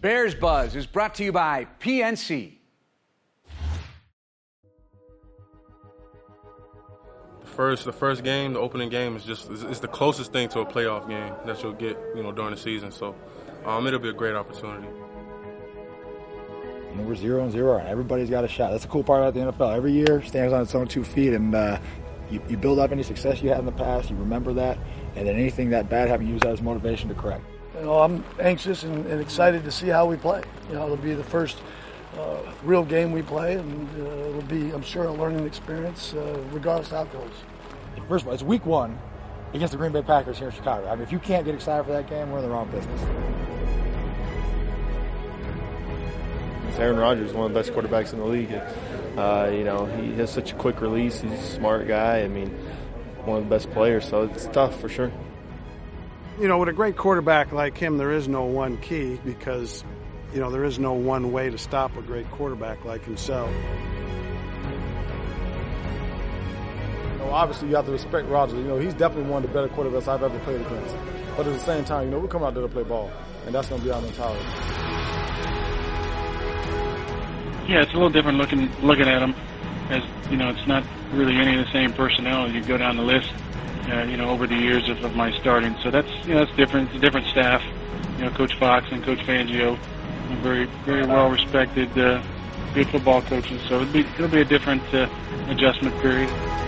Bears Buzz is brought to you by PNC. The first game, the opening game, it's the closest thing to a playoff game that you'll get, during the season. So it'll be a great opportunity. We're 0-0, and everybody's got a shot. That's the cool part about the NFL. Every year stands on its own 2 feet, and you build up any success you had in the past. You remember that, and then anything that bad happened, you use that as motivation to correct. I'm anxious and excited to see how we play. It'll be the first real game we play, and it'll be, I'm sure, a learning experience, regardless of how it goes. First of all, it's week 1 against the Green Bay Packers here in Chicago. I mean, if you can't get excited for that game, we're in the wrong business. Aaron Rodgers is one of the best quarterbacks in the league. He has such a quick release. He's a smart guy. I mean, one of the best players, so it's tough for sure. With a great quarterback like him, there is no one key because, there is no one way to stop a great quarterback like himself. Obviously, you have to respect Rodgers. He's definitely one of the better quarterbacks I've ever played against. But at the same time, we're coming out there to play ball, and that's going to be our mentality. Yeah, it's a little different looking at him, as it's not really any of the same personnel. You go down the list, over the years of my starting, so that's different. It's a different staff. Coach Fox and Coach Fangio, very very well respected, good football coaches. So it'll be a different adjustment period.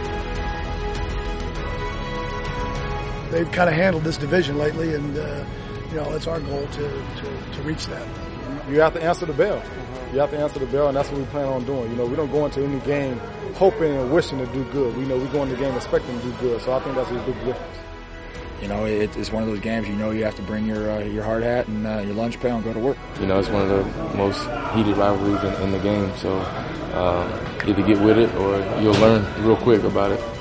They've kind of handled this division lately, and it's our goal to reach that. You have to answer the bell. You have to answer the bell, and that's what we plan on doing. We don't go into any game hoping and wishing to do good. We go into the game expecting to do good, so I think that's a big difference. It's one of those games, you have to bring your hard hat and your lunch pail and go to work. It's one of the most heated rivalries in the game, so either get with it or you'll learn real quick about it.